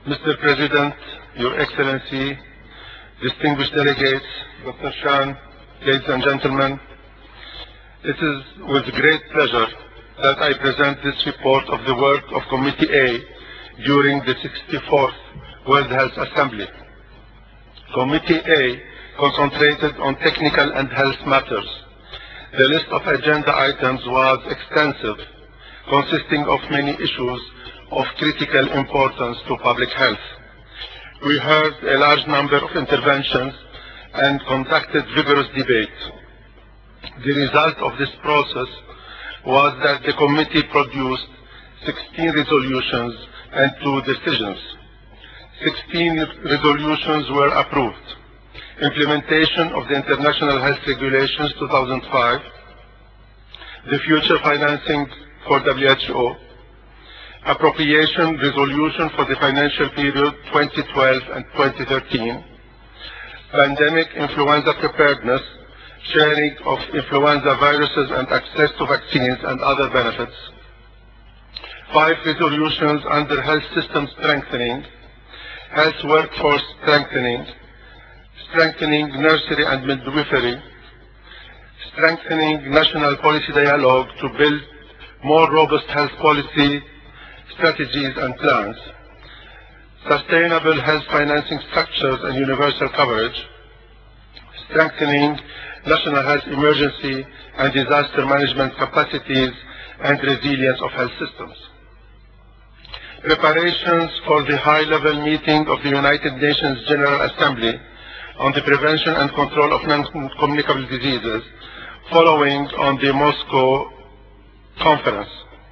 Mr. President, Your Excellency, distinguished delegates, Dr. Shan, ladies and gentlemen, it is with great pleasure that I present this report of the work of Committee A during the 64th World Health Assembly. Committee A concentrated on technical and health matters. The list of agenda items was extensive, consisting of many issues of critical importance to public health. We heard a large number of interventions and conducted vigorous debate. The result of this process was that the committee produced 16 resolutions and 2 decisions. 16 resolutions were approved. Implementation of the International Health Regulations 2005, the future financing for WHO, appropriation resolution for the financial period 2012 and 2013, pandemic influenza preparedness, sharing of influenza viruses and access to vaccines and other benefits, 5 resolutions under health system strengthening, health workforce strengthening, strengthening nursery and midwifery, strengthening national policy dialogue to build more robust health policy strategies and plans, sustainable health financing structures and universal coverage, strengthening national health emergency and disaster management capacities and resilience of health systems. Preparations for the high-level meeting of the United Nations General Assembly on the prevention and control of non-communicable diseases following on the Moscow conference.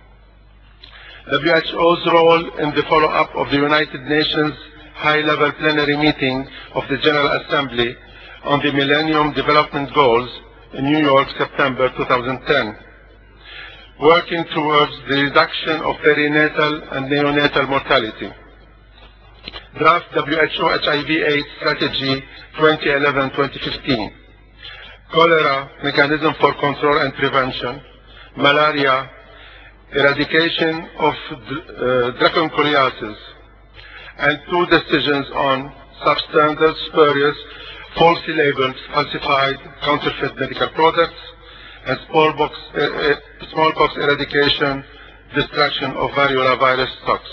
WHO's role in the follow-up of the United Nations high-level plenary meeting of the General Assembly on the Millennium Development Goals in New York, September 2010, working towards the reduction of perinatal and neonatal mortality. Draft WHO HIV/AIDS Strategy 2011-2015, cholera mechanism for control and prevention, malaria, eradication of dracunculiasis, and 2 decisions on substandard, spurious, falsely labeled, falsified, counterfeit medical products, and smallpox eradication, destruction of variola virus stocks.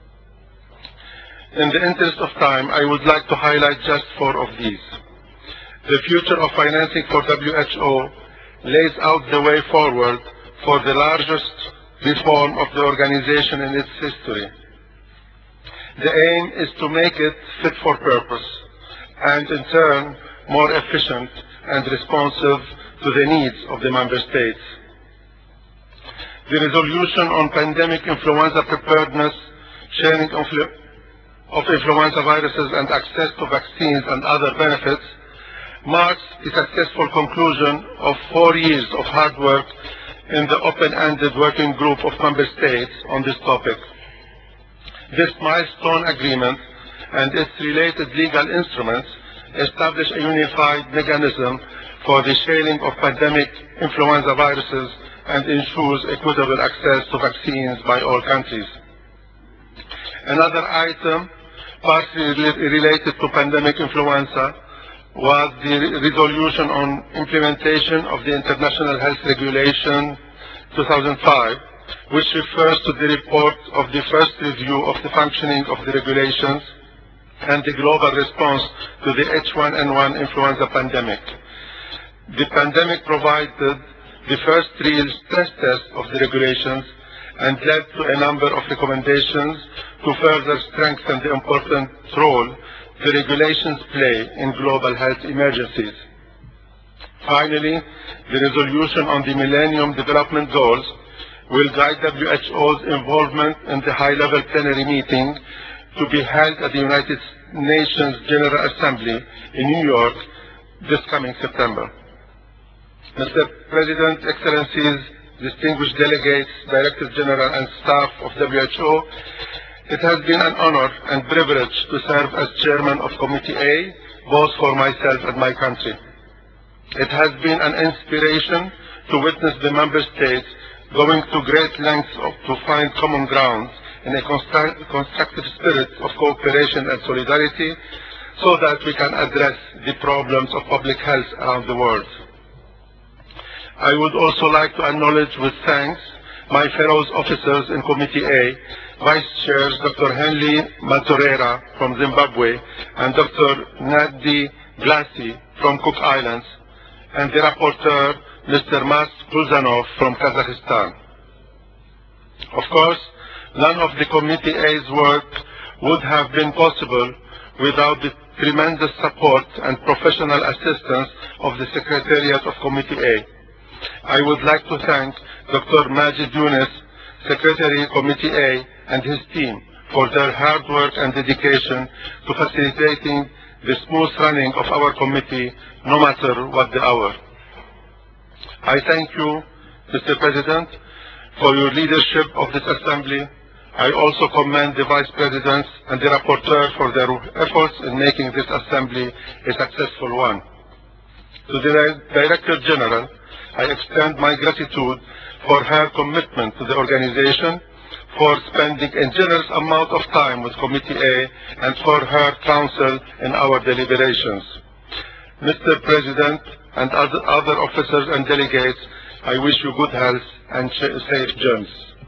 In the interest of time, I would like to highlight just 4 of these. The future of financing for WHO lays out the way forward for the largest reform of the organization in its history. The aim is to make it fit for purpose and in turn more efficient and responsive to the needs of the member states. The resolution on pandemic influenza preparedness, sharing of influenza viruses and access to vaccines and other benefits marks the successful conclusion of 4 years of hard work in the open-ended working group of member states on this topic. This milestone agreement and its related legal instruments establish a unified mechanism for the sharing of pandemic influenza viruses and ensures equitable access to vaccines by all countries. Another item partly related to pandemic influenza was the resolution on implementation of the International Health Regulation 2005, which refers to the report of the first review of the functioning of the regulations and the global response to the H1N1 influenza pandemic. The pandemic provided the first real stress test of the regulations and led to a number of recommendations to further strengthen the important role the regulations play in global health emergencies. Finally, the resolution on the Millennium Development Goals will guide WHO's involvement in the high-level plenary meeting to be held at the United Nations General Assembly in New York this coming September. Mr. President, Excellencies, distinguished delegates, Directors General and staff of WHO, it has been an honor and privilege to serve as chairman of Committee A, both for myself and my country. It has been an inspiration to witness the member states going to great lengths to find common ground in a constructive spirit of cooperation and solidarity so that we can address the problems of public health around the world. I would also like to acknowledge with thanks my fellow officers in Committee A, Vice Chairs Dr. Henley Mazorera from Zimbabwe and Dr. Nadi Glasi from Cook Islands, and the rapporteur, Mr. Mas Pulzanov from Kazakhstan. Of course, none of the Committee A's work would have been possible without the tremendous support and professional assistance of the Secretariat of Committee A. I would like to thank Dr. Majid Yunus, Secretary Committee A, and his team for their hard work and dedication to facilitating the smooth running of our committee, no matter what the hour. I thank you, Mr. President, for your leadership of this Assembly. I also commend the Vice Presidents and the Rapporteur for their efforts in making this Assembly a successful one. To the Director General, I extend my gratitude for her commitment to the organization, for spending a generous amount of time with Committee A, and for her counsel in our deliberations. Mr. President and other officers and delegates, I wish you good health and safe journeys.